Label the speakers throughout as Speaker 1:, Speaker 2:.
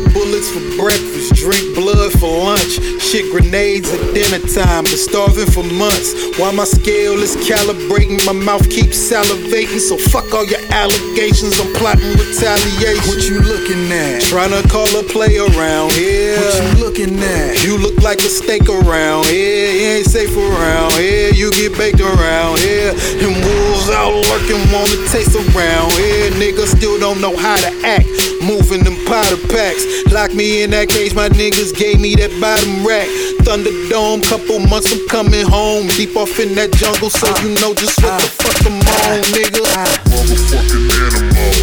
Speaker 1: Eat bullets for breakfast, drink blood for lunch. Shit grenades at dinner time, been starving for months. While my scale is calibrating, my mouth keeps salivating. So fuck all your allegations, I'm plotting retaliation.
Speaker 2: What you looking at?
Speaker 1: Tryna call a play around here.
Speaker 2: What you looking at?
Speaker 1: You look like a steak around here. You ain't safe around here. You get baked around here. And wolves out lurking, wanna taste around here. Niggas still don't know how to act. Moving them powder packs. Lock me in that cage, my niggas gave me that bottom rack. Thunderdome, couple months I'm coming home. Deep off in that jungle, so you know just what the fuck I'm on, nigga.
Speaker 3: Motherfucking animal.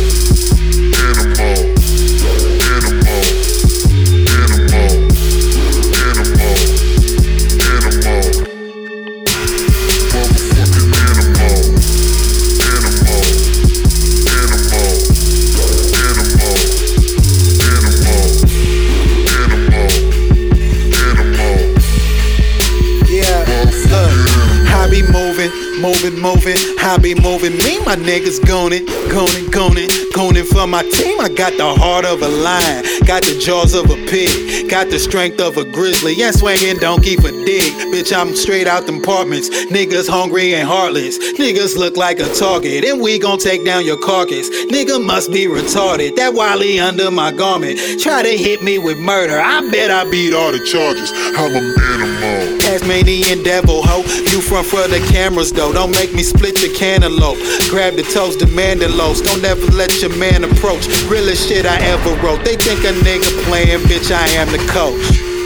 Speaker 1: Moving, I be moving. Me, my niggas gonin' for my team. I got the heart of a lion, got the jaws of a pig, got the strength of a grizzly, and swinging donkey for dick. Bitch, I'm straight out them apartments. Niggas hungry and heartless. Niggas look like a target, and we gon' take down your carcass. Nigga must be retarded. That Wally under my garment. Try to hit me with murder. I bet I beat all the charges.
Speaker 3: I'm an animal.
Speaker 1: Tasmanian devil, ho. You front for the cameras, though. Don't make me split your cantaloupe. Grab the toast, demand the lows. Don't ever let your man approach. Realest shit I ever wrote. They think a nigga playing, bitch, I am the coach.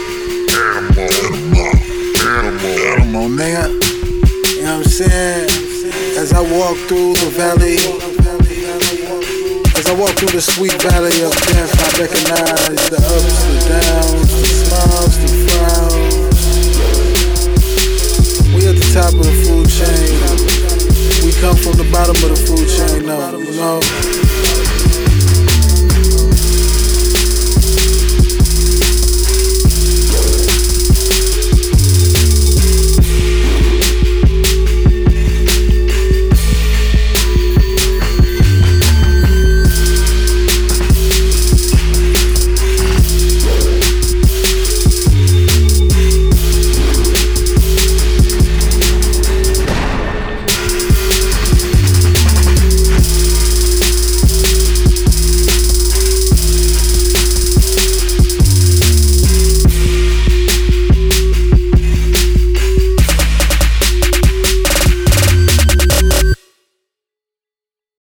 Speaker 2: Animal, nigga. You know what I'm saying? As I walk through the valley, as I walk through the sweet valley of death, I recognize the ups, the downs, the smiles, the frowns. We at the top of the food chain. We come from the bottom of the food chain, no, you know.